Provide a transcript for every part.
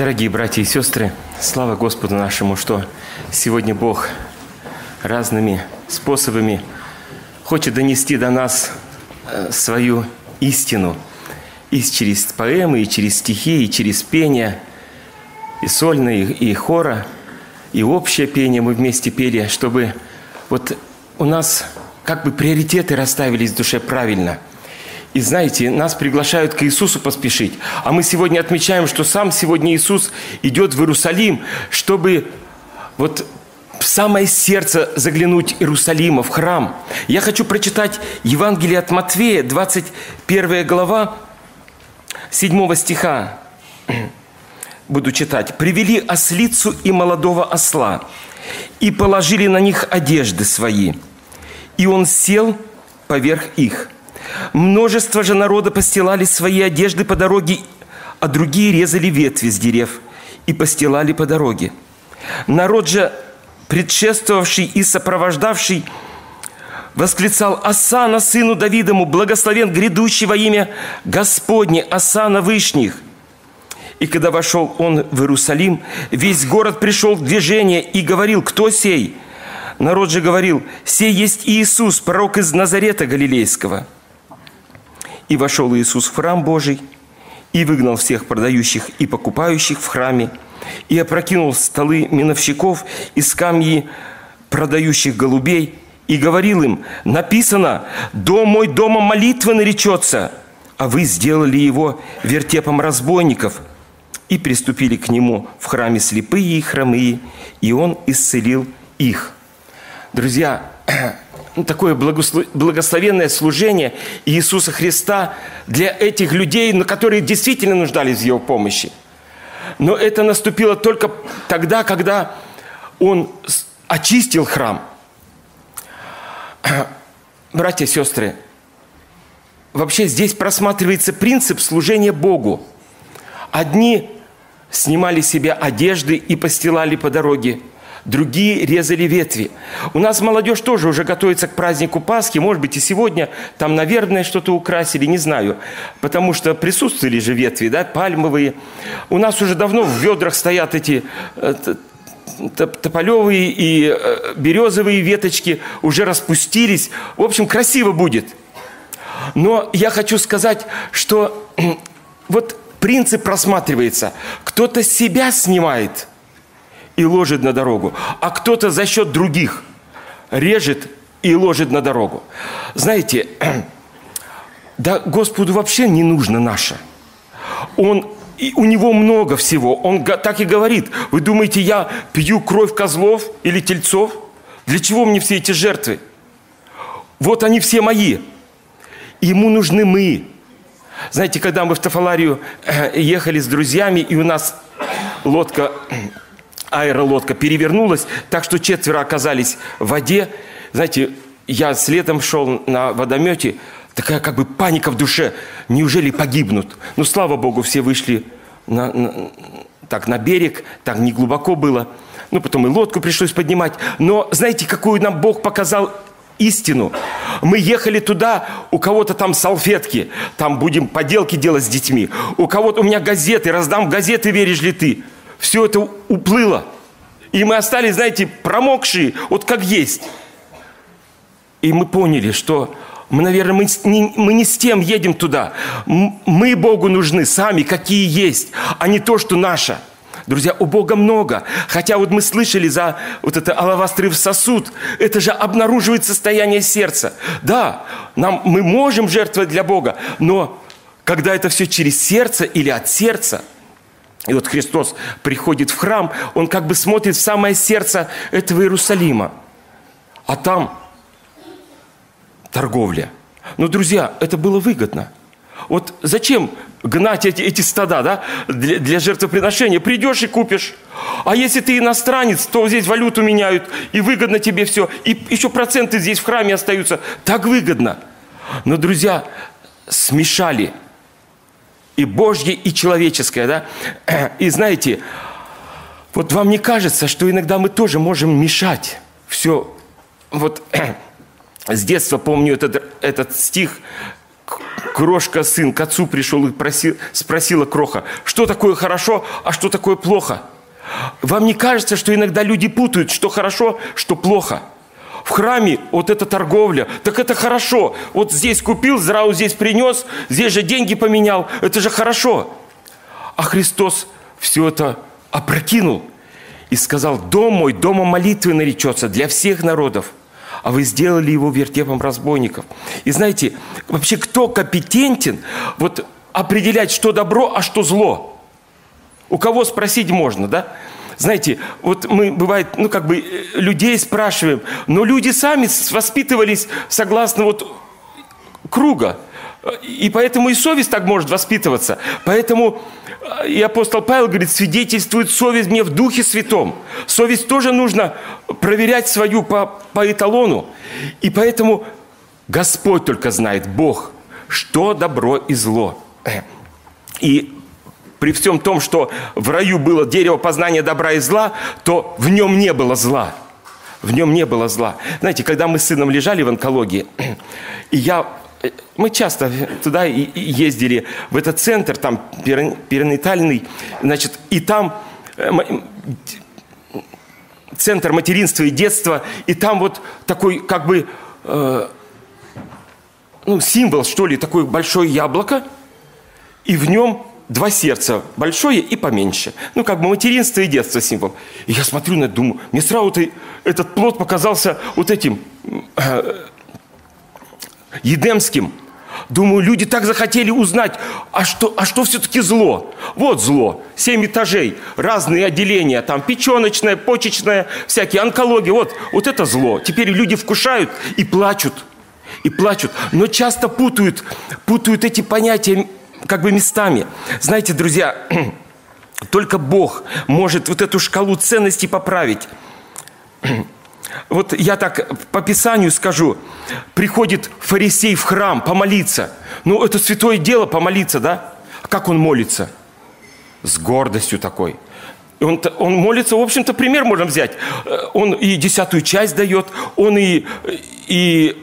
Дорогие братья и сестры, слава Господу нашему, что сегодня Бог разными способами хочет донести до нас свою истину. И через поэмы, и через стихи, и через пение, и сольное, и хора, и общее пение мы вместе пели, чтобы вот у нас как бы приоритеты расставились в душе правильно. И знаете, нас приглашают к Иисусу поспешить. А мы сегодня отмечаем, что сам сегодня Иисус идет в Иерусалим, чтобы вот в самое сердце заглянуть Иерусалима, в храм. Я хочу прочитать Евангелие от Матфея, 21 глава, 7 стиха. Буду читать. «Привели ослицу и молодого осла, и положили на них одежды свои, и он сел поверх их. Множество же народа постилали свои одежды по дороге, а другие резали ветви с дерев и постилали по дороге. Народ же, предшествовавший и сопровождавший, восклицал: «Осанна сыну Давидову, благословен грядущий во имя Господне, осанна вышних». И когда вошел он в Иерусалим, весь город пришел в движение и говорил: «Кто сей?» Народ же говорил: «Сей есть Иисус, пророк из Назарета Галилейского». И вошел Иисус в храм Божий, и выгнал всех продающих и покупающих в храме, и опрокинул столы миновщиков и скамьи продающих голубей, и говорил им: «Написано: дом мой домом молитвы наречется, а вы сделали его вертепом разбойников». И приступили к нему в храме слепые и хромые, и он исцелил их. Друзья, такое благословенное служение Иисуса Христа для этих людей, которые действительно нуждались в Его помощи. Но это наступило только тогда, когда Он очистил храм. Братья и сестры, вообще здесь просматривается принцип служения Богу. Одни снимали себе одежды и постилали по дороге, другие резали ветви. У нас молодежь тоже уже готовится к празднику Пасхи. Может быть, и сегодня там, наверное, что-то украсили, не знаю. Потому что присутствовали же ветви, да, пальмовые. У нас уже давно в ведрах стоят эти тополевые и березовые веточки, уже распустились. В общем, красиво будет. Но я хочу сказать, что вот принцип просматривается. Кто-то себя снимает и ложит на дорогу, а кто-то за счет других режет и ложит на дорогу. Знаете, да Господу вообще не нужно наше. У Него много всего. Он так и говорит: вы думаете, я пью кровь козлов или тельцов? Для чего мне все эти жертвы? Вот они все мои. Ему нужны мы. Знаете, когда мы в Тафаларию ехали с друзьями, и у нас аэролодка перевернулась, так что 4 оказались в воде. Знаете, я с летом шел на водомете, такая как бы паника в душе. Неужели погибнут? Ну, слава Богу, все вышли на берег, так не глубоко было. Ну, потом и лодку пришлось поднимать. Но знаете, какую нам Бог показал истину? Мы ехали туда, у кого-то там салфетки, там будем поделки делать с детьми. У кого-то у меня газеты, раздам газеты, веришь ли ты? Все это уплыло. И мы остались, знаете, промокшие, вот как есть. И мы поняли, что мы, наверное, мы не с тем едем туда. Мы Богу нужны сами, какие есть, а не то, что наше. Друзья, у Бога много. Хотя вот мы слышали за вот это алавастровый сосуд, это же обнаруживает состояние сердца. Да, мы можем жертвовать для Бога, но когда это все через сердце или от сердца, и вот Христос приходит в храм, Он как бы смотрит в самое сердце этого Иерусалима. А там торговля. Но, друзья, это было выгодно. Вот зачем гнать эти стада, да, для жертвоприношения? Придешь и купишь. А если ты иностранец, то здесь валюту меняют, и выгодно тебе все. И еще проценты здесь в храме остаются. Так выгодно. Но, друзья, смешали и Божье, и человеческое, да? И знаете, вот вам не кажется, что иногда мы тоже можем мешать все? Вот с детства помню этот стих: Крошка, сын, к отцу пришел и спросила кроха, что такое хорошо, а что такое плохо? Вам не кажется, что иногда люди путают, что хорошо, что плохо? В храме вот эта торговля, так это хорошо. Вот здесь купил, сразу здесь принес, здесь же деньги поменял. Это же хорошо. А Христос все это опрокинул и сказал: «Дом мой, домом молитвы наречется для всех народов, а вы сделали его вертепом разбойников». И знаете, вообще кто компетентен вот определять, что добро, а что зло? У кого спросить можно, да? Знаете, вот мы, бывает, людей спрашиваем, но люди сами воспитывались согласно вот круга. И поэтому и совесть так может воспитываться. Поэтому и апостол Павел говорит: свидетельствует совесть мне в Духе Святом. Совесть тоже нужно проверять свою по эталону. И поэтому Господь только знает, Бог, что добро и зло. И при всем том, что в раю было дерево познания добра и зла, то в нем не было зла. В нем не было зла. Знаете, когда мы с сыном лежали в онкологии, мы часто туда ездили, в этот центр, там перинатальный, значит, и там центр материнства и детства, и там вот такой символ, что ли, такое большое яблоко, и в нем два сердца, большое и поменьше. Материнство и детство символ. И я смотрю на это, думаю, мне сразу этот плод показался вот этим едемским. Думаю, люди так захотели узнать, а что все-таки зло? Вот зло, 7 этажей, разные отделения, там печеночное, почечное, всякие, онкология, вот это зло. Теперь люди вкушают и плачут, но часто путают эти понятия местами. Знаете, друзья, только Бог может вот эту шкалу ценностей поправить. Вот я так по Писанию скажу: приходит фарисей в храм помолиться. Это святое дело помолиться, да? А как он молится? С гордостью такой. Он молится, в общем-то, пример можем взять. Он и 10-ю часть дает, он и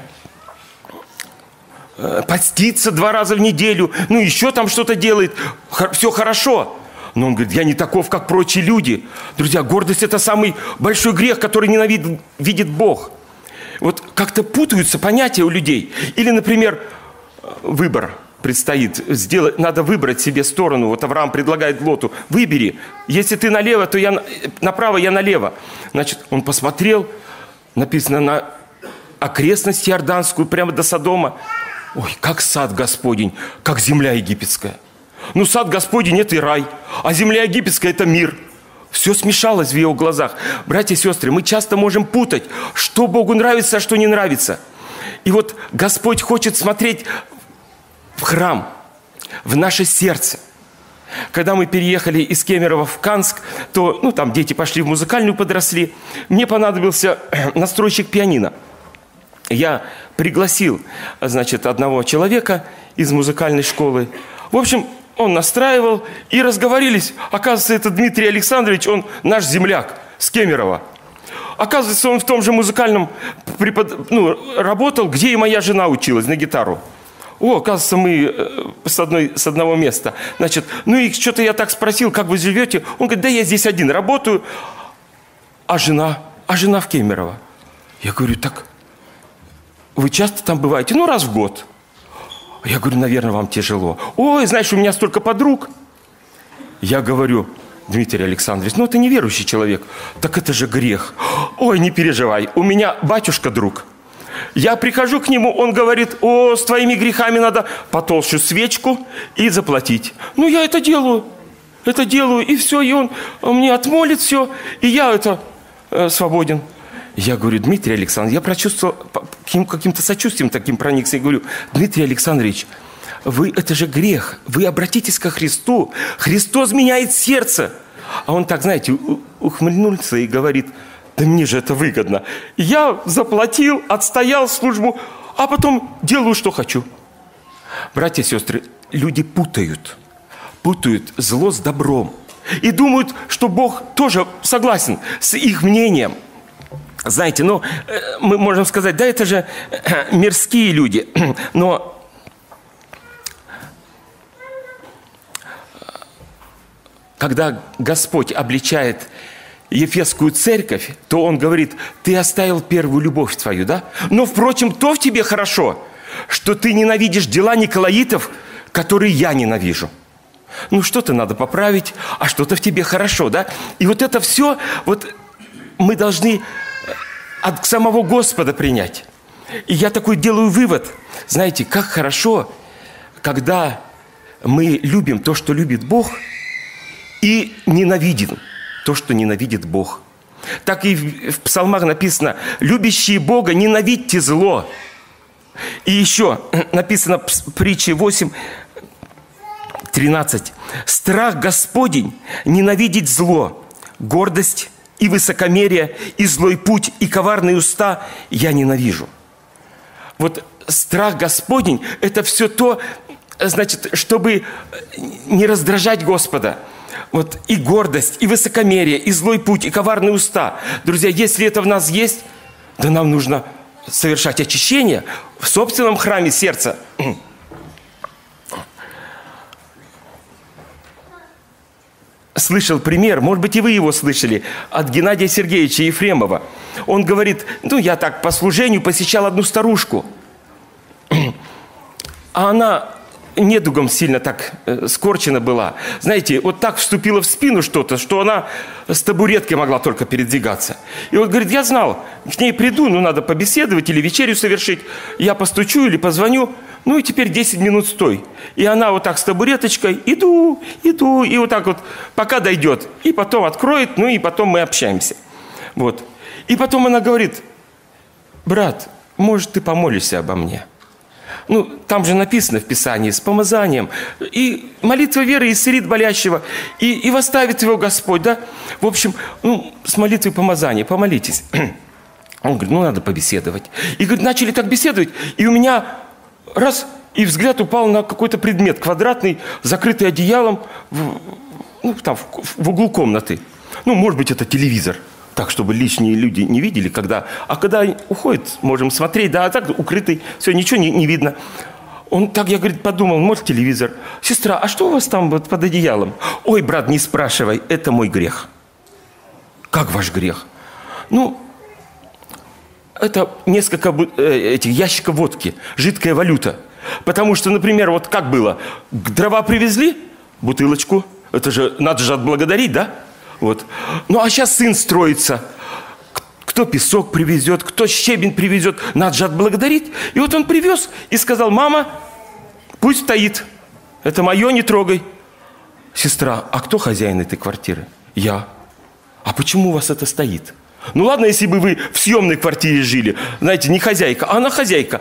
постится 2 раза в неделю, еще там что-то делает, все хорошо. Но он говорит: я не таков, как прочие люди. Друзья, гордость – это самый большой грех, который ненавидит Бог. Вот как-то путаются понятия у людей. Или, например, выбор предстоит. Надо выбрать себе сторону. Вот Авраам предлагает Лоту: выбери. Если ты налево, то я направо, я налево. Значит, он посмотрел, написано, на окрестность Иорданскую, прямо до Содома. Ой, как сад Господень, как земля египетская. Сад Господень – это и рай, а земля египетская – это мир. Все смешалось в его глазах. Братья и сестры, мы часто можем путать, что Богу нравится, а что не нравится. И вот Господь хочет смотреть в храм, в наше сердце. Когда мы переехали из Кемерово в Канск, то, там дети пошли в музыкальную, подросли. Мне понадобился настройщик пианино. Я пригласил, одного человека из музыкальной школы. В общем, он настраивал, и разговорились. Оказывается, это Дмитрий Александрович, он наш земляк с Кемерово. Оказывается, он в том же музыкальном работал, где и моя жена училась на гитару. Оказывается, мы с одного места. И что-то я так спросил: как вы живете? Он говорит: да я здесь один работаю. А жена в Кемерово. Я говорю: так вы часто там бываете? Раз в год. Я говорю: наверное, вам тяжело. Ой, знаешь, у меня столько подруг. Я говорю: Дмитрий Александрович, ты неверующий человек. Так это же грех. Ой, не переживай, у меня батюшка друг. Я прихожу к нему, он говорит: с твоими грехами надо потолще свечку и заплатить. Я это делаю, и все, и он мне отмолит все, и я свободен. Я говорю: Дмитрий Александрович, я прочувствовал каким-то сочувствием таким проникся. Я говорю: Дмитрий Александрович, это же грех. Вы обратитесь ко Христу. Христос меняет сердце. А он так, знаете, ухмыльнулся и говорит: да мне же это выгодно. Я заплатил, отстоял службу, а потом делаю, что хочу. Братья и сестры, люди путают зло с добром. И думают, что Бог тоже согласен с их мнением. Знаете, мы можем сказать: да, это же мирские люди. Но когда Господь обличает Ефесскую церковь, то Он говорит: ты оставил первую любовь твою, да? Но, впрочем, то в тебе хорошо, что ты ненавидишь дела николаитов, которые я ненавижу. Ну, что-то надо поправить, а что-то в тебе хорошо, да? И вот это все вот мы должны от самого Господа принять. И я такой делаю вывод. Знаете, как хорошо, когда мы любим то, что любит Бог, и ненавидим то, что ненавидит Бог. Так и в псалмах написано: любящие Бога, ненавидьте зло. И еще написано в притче 8:13: страх Господень ненавидеть зло, гордость и высокомерие, и злой путь, и коварные уста я ненавижу. Вот страх Господень – это все то, значит, чтобы не раздражать Господа. Вот и гордость, и высокомерие, и злой путь, и коварные уста. Друзья, если это в нас есть, то нам нужно совершать очищение в собственном храме сердца. Слышал пример, может быть, и вы его слышали, от Геннадия Сергеевича Ефремова. Он говорит: я так по служению посещал одну старушку, а она недугом сильно так скорчена была. Знаете, вот так вступила в спину что-то, что она с табуреткой могла только передвигаться. И он говорит: я знал, к ней приду, надо побеседовать или вечерю совершить. Я постучу или позвоню, и теперь 10 минут стой. И она вот так с табуреточкой: иду, и вот так вот, пока дойдет. И потом откроет, и потом мы общаемся. Вот. И потом она говорит: брат, может, ты помолишься обо мне? Там же написано в Писании: с помазанием. И молитва веры исцелит болящего, и восставит его Господь, да? В общем, с молитвой помазания помолитесь. Он говорит: надо побеседовать. И, говорит, начали так беседовать, и у меня раз, и взгляд упал на какой-то предмет квадратный, закрытый одеялом, в углу комнаты. Может быть, это телевизор. Так, чтобы лишние люди не видели, когда уходит, можем смотреть, да, а так укрытый, все, ничего не видно. Он так, я, говорит, подумал: может, телевизор. Сестра, а что у вас там вот под одеялом? Ой, брат, не спрашивай, это мой грех. Как ваш грех? Это несколько этих ящиков водки, жидкая валюта. Потому что, например, вот как было, дрова привезли, бутылочку, это же, надо же отблагодарить, да? Вот. А сейчас сын строится. Кто песок привезет, кто щебень привезет, надо же отблагодарить. И вот он привез и сказал: мама, пусть стоит. Это мое, не трогай. Сестра, а кто хозяин этой квартиры? Я. А почему у вас это стоит? Ладно, если бы вы в съемной квартире жили. Знаете, не хозяйка, а она хозяйка.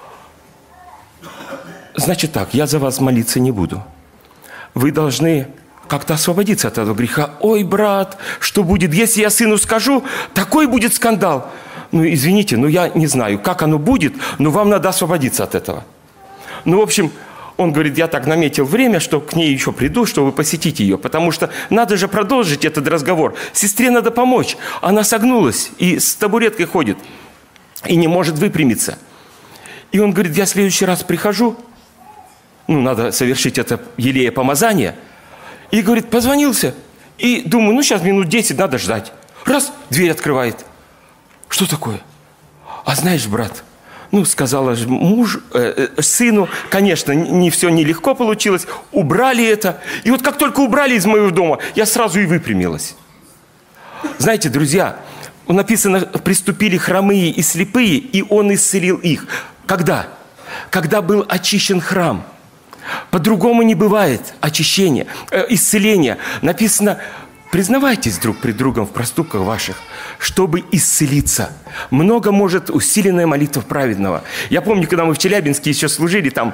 Значит так, я за вас молиться не буду. Вы должны как-то освободиться от этого греха. Ой, брат, что будет, если я сыну скажу, такой будет скандал. Извините, я не знаю, как оно будет, но вам надо освободиться от этого. В общем, он говорит: я так наметил время, что к ней еще приду, чтобы посетить ее, потому что надо же продолжить этот разговор. Сестре надо помочь. Она согнулась и с табуреткой ходит, и не может выпрямиться. И он говорит: я в следующий раз прихожу, надо совершить это елея помазания. И, говорит, позвонился. И думаю, сейчас минут 10 надо ждать. Раз, дверь открывает. Что такое? А знаешь, брат, сказала же сыну, конечно, не все нелегко получилось. Убрали это. И вот как только убрали из моего дома, я сразу и выпрямилась. Знаете, друзья, написано: приступили хромые и слепые, и он исцелил их. Когда? Когда был очищен храм. По-другому не бывает очищение, исцеление. Написано: признавайтесь друг пред другом в проступках ваших, чтобы исцелиться. Много может усиленная молитва праведного. Я помню, когда мы в Челябинске еще служили, там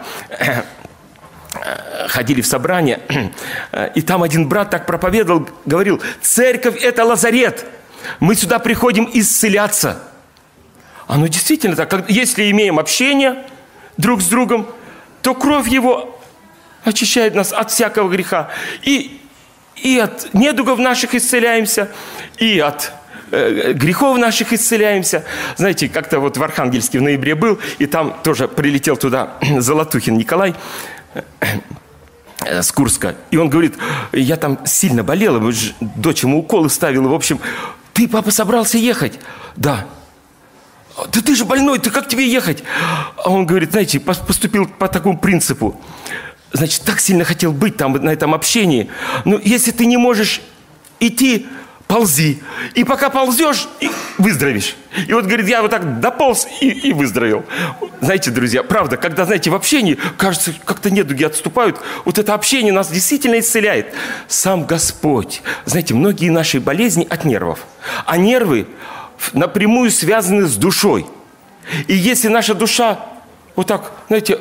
ходили в собрание, и там один брат так проповедовал, говорил: церковь – это лазарет. Мы сюда приходим исцеляться. Оно действительно так. Если имеем общение друг с другом, то кровь его очищает нас от всякого греха. И от недугов наших исцеляемся, и от грехов наших исцеляемся. Знаете, как-то вот в Архангельске в ноябре был, и там тоже прилетел туда Золотухин Николай. с Курска. И он говорит, я там сильно болел, дочь ему уколы ставила. В общем, ты, папа, собрался ехать? Да. Да ты же больной, ты как тебе ехать? А он говорит, знаете, поступил по такому принципу. Значит, так сильно хотел быть там на этом общении. Ну, если ты не можешь идти, ползи. И пока ползешь, выздоровеешь. И вот, говорит, я вот так дополз и выздоровел. Знаете, друзья, правда, когда, знаете, в общении, кажется, как-то недуги отступают, вот это общение нас действительно исцеляет. Сам Господь. Знаете, многие наши болезни от нервов. А нервы напрямую связаны с душой. И если наша душа вот так, знаете,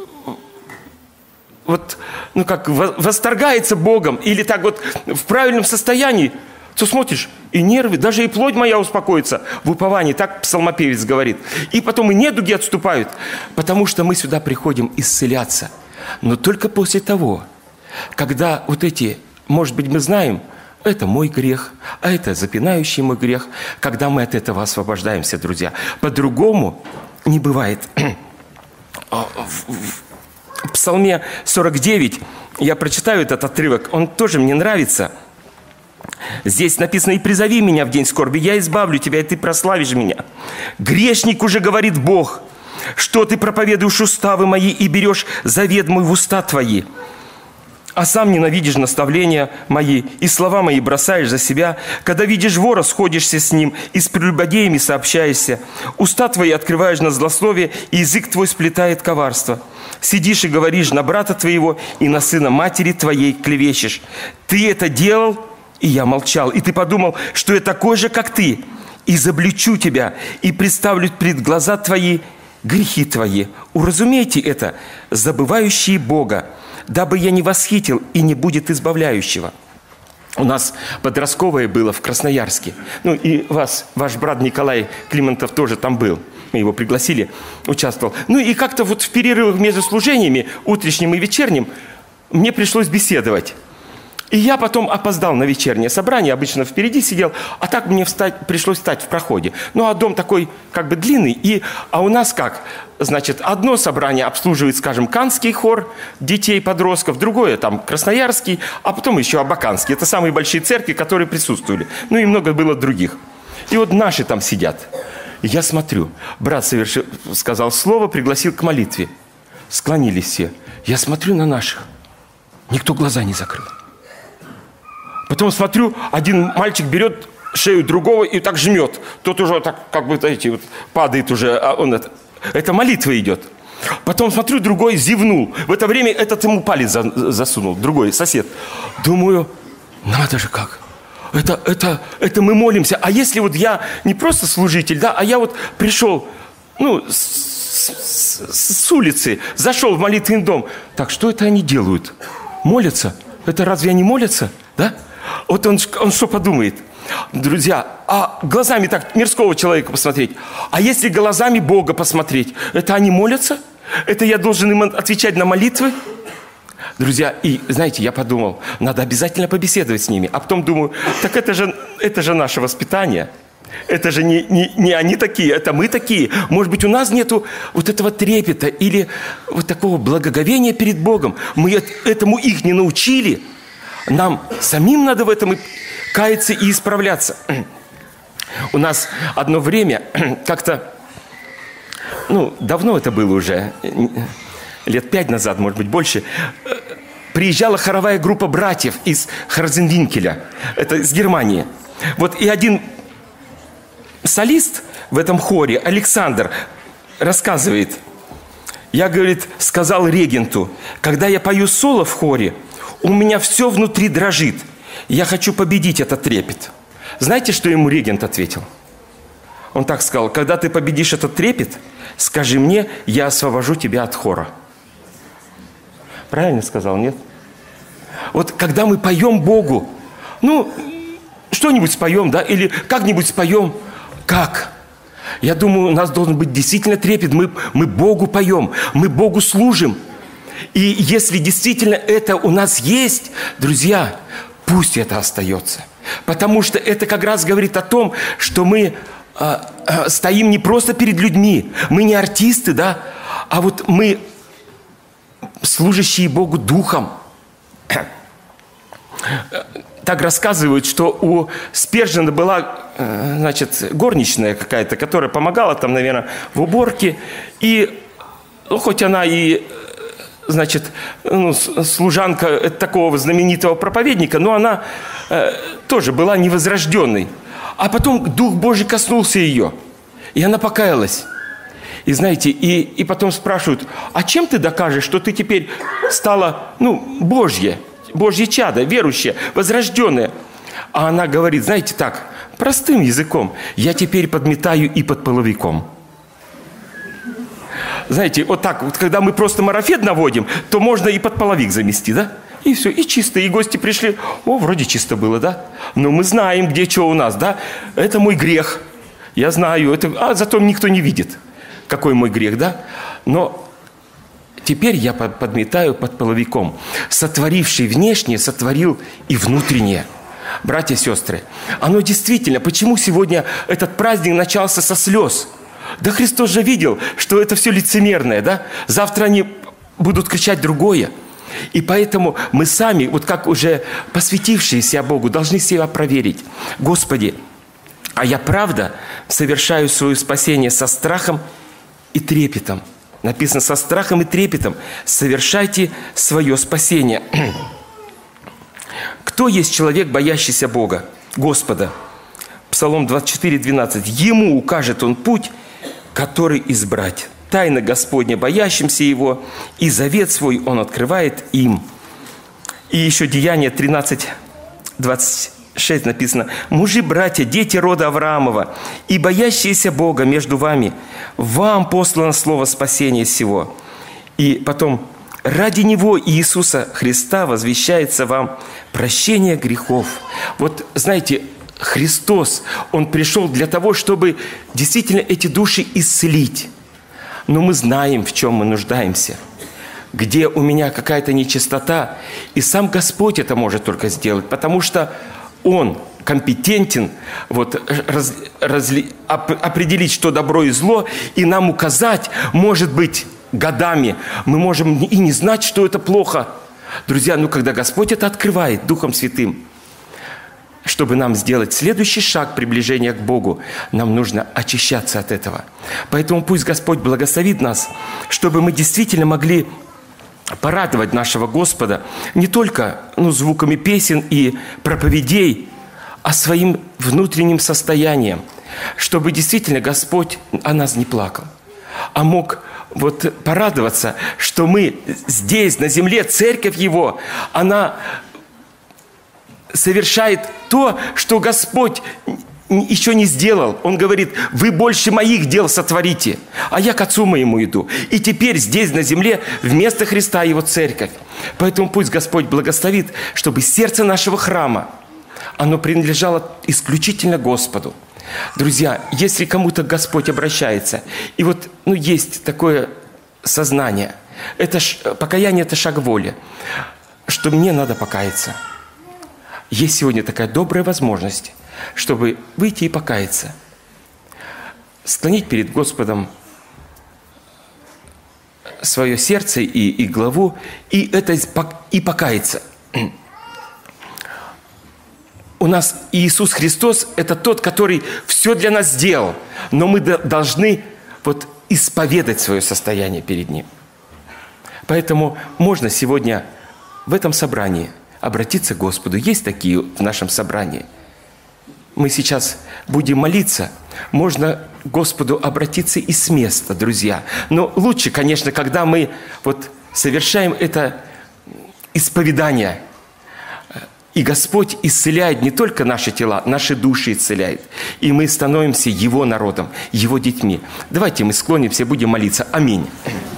вот, ну как, восторгается Богом или так вот в правильном состоянии, то смотришь, и нервы, даже и плоть моя успокоится в уповании, так псалмопевец говорит. И потом и недуги отступают, потому что мы сюда приходим исцеляться. Но только после того, когда вот эти, может быть, мы знаем, это мой грех, а это запинающий мой грех, когда мы от этого освобождаемся, друзья. По-другому не бывает. В Псалме 49, я прочитаю этот отрывок, он тоже мне нравится. Здесь написано: «И призови меня в день скорби, я избавлю тебя, и ты прославишь меня». Грешник уже говорит Бог, что ты проповедуешь уставы мои и берешь завет мой в уста твои, а сам ненавидишь наставления мои и слова мои бросаешь за себя. Когда видишь вора, сходишься с ним и с прелюбодеями сообщаешься. Уста твои открываешь на злословие, и язык твой сплетает коварство. Сидишь и говоришь на брата твоего и на сына матери твоей клевещешь. Ты это делал, и я молчал. И ты подумал, что я такой же, как ты. Изобличу тебя и представлю пред глаза твои грехи твои. Уразумейте это, забывающие Бога, дабы я не восхитил и не будет избавляющего». У нас подростковое было в Красноярске. Ну и ваш брат Николай Климентов тоже там был. Мы его пригласили, участвовал. Ну и как-то вот в перерывах между служениями, утренним и вечерним, мне пришлось беседовать. И я потом опоздал на вечернее собрание, обычно впереди сидел, а так мне пришлось встать в проходе. Ну, а дом такой как бы длинный, а у нас как? Значит, одно собрание обслуживает, скажем, Канский хор детей, подростков, другое там Красноярский, а потом еще Абаканский. Это самые большие церкви, которые присутствовали. Ну, и много было других. И вот наши там сидят. И я смотрю, брат сказал слово, пригласил к молитве. Склонились все. Я смотрю на наших. Никто глаза не закрыл. Потом смотрю, один мальчик берет шею другого и так жмет. Тот уже так, как бы, знаете, вот падает уже, а он это молитва идет. Потом смотрю, другой зевнул. В это время этот ему палец засунул, другой сосед. Думаю, надо же как. Это мы молимся. А если вот я не просто служитель, да, а я вот пришел, ну, с улицы, зашел в молитвенный дом. Так, что это они делают? Молятся? Это разве они молятся? Да? Вот он что подумает? Друзья, а глазами так мирского человека посмотреть, а если глазами Бога посмотреть, это они молятся? Это я должен им отвечать на молитвы? Друзья, и знаете, я подумал, надо обязательно побеседовать с ними. А потом думаю, так это же наше воспитание. Это же не они такие, это мы такие. Может быть, у нас нету вот этого трепета или вот такого благоговения перед Богом. Мы этому их не научили. Нам самим надо в этом каяться и исправляться. У нас одно время, как-то, ну, давно это было уже, лет 5 назад, может быть, больше, приезжала хоровая группа братьев из Харзенвинкеля, это из Германии. Вот и один солист в этом хоре, Александр, рассказывает, я, говорит, сказал регенту, когда я пою соло в хоре, у меня все внутри дрожит. Я хочу победить этот трепет. Знаете, что ему регент ответил? Он так сказал: когда ты победишь этот трепет, скажи мне, я освобожу тебя от хора. Правильно сказал, нет? Вот когда мы поем Богу, ну, что-нибудь споем, да, или как-нибудь споем, как? Я думаю, у нас должен быть действительно трепет. Мы Богу поем, мы Богу служим. И если действительно это у нас есть, друзья, пусть это остается. Потому что это как раз говорит о том, что мы стоим не просто перед людьми. Мы не артисты, да, а вот мы служащие Богу духом. Так рассказывают, что у Спержена была, значит, горничная какая-то, которая помогала там, наверное, в уборке. И, хоть она и, значит, служанка такого знаменитого проповедника, но она тоже была невозрожденной. А потом Дух Божий коснулся ее, и она покаялась. И знаете, и потом спрашивают, а чем ты докажешь, что ты теперь стала, Божье чадо, верующее, возрожденное? А она говорит, знаете, так, простым языком, я теперь подметаю и под половиком. Знаете, вот так, вот, когда мы просто марафет наводим, то можно и под половик замести, да? И все, и чисто, и гости пришли, вроде чисто было, да? Но мы знаем, где что у нас, да? Это мой грех, я знаю, зато никто не видит, какой мой грех, да? Но теперь я подметаю под половиком. Сотворивший внешнее, сотворил и внутреннее. Братья и сестры, оно действительно, почему сегодня этот праздник начался со слез? Да Христос же видел, что это все лицемерное, да? Завтра они будут кричать другое. И поэтому мы сами, вот как уже посвятившиеся Богу, должны себя проверить. Господи, а я правда совершаю свое спасение со страхом и трепетом? Написано, со страхом и трепетом совершайте свое спасение. Кто есть человек, боящийся Бога, Господа? Псалом 24:12. Ему укажет он путь, который избрать. Тайна Господня, боящимся Его, и завет свой Он открывает им. И еще Деяния 13:26 написано. Мужи, братья, дети рода Авраамова и боящиеся Бога между вами, вам послано слово спасения сего. И потом, ради Него, Иисуса Христа, возвещается вам прощение грехов. Вот, знаете, Христос, Он пришел для того, чтобы действительно эти души исцелить. Но мы знаем, в чем мы нуждаемся. Где у меня какая-то нечистота. И сам Господь это может только сделать, потому что Он компетентен определить, что добро и зло, и нам указать, может быть, годами. Мы можем и не знать, что это плохо. Друзья, когда Господь это открывает Духом Святым, чтобы нам сделать следующий шаг приближения к Богу, нам нужно очищаться от этого. Поэтому пусть Господь благословит нас, чтобы мы действительно могли порадовать нашего Господа не только звуками песен и проповедей, а своим внутренним состоянием, чтобы действительно Господь о нас не плакал, а мог порадоваться, что мы здесь, на земле, церковь Его, она совершает то, что Господь еще не сделал. Он говорит, вы больше моих дел сотворите, а я к Отцу моему иду. И теперь здесь, на земле, вместо Христа Его церковь. Поэтому пусть Господь благословит, чтобы сердце нашего храма, оно принадлежало исключительно Господу. Друзья, если кому-то Господь обращается, и есть такое сознание, покаяние – это шаг воли, что мне надо покаяться. Есть сегодня такая добрая возможность, чтобы выйти и покаяться. Склонить перед Господом свое сердце и главу, и покаяться. У нас Иисус Христос – это тот, который все для нас сделал, но мы должны исповедать свое состояние перед Ним. Поэтому можно сегодня в этом собрании обратиться к Господу. Есть такие в нашем собрании. Мы сейчас будем молиться. Можно к Господу обратиться и с места, друзья. Но лучше, конечно, когда мы совершаем это исповедание. И Господь исцеляет не только наши тела, наши души исцеляет. И мы становимся Его народом, Его детьми. Давайте мы склонимся, будем молиться. Аминь.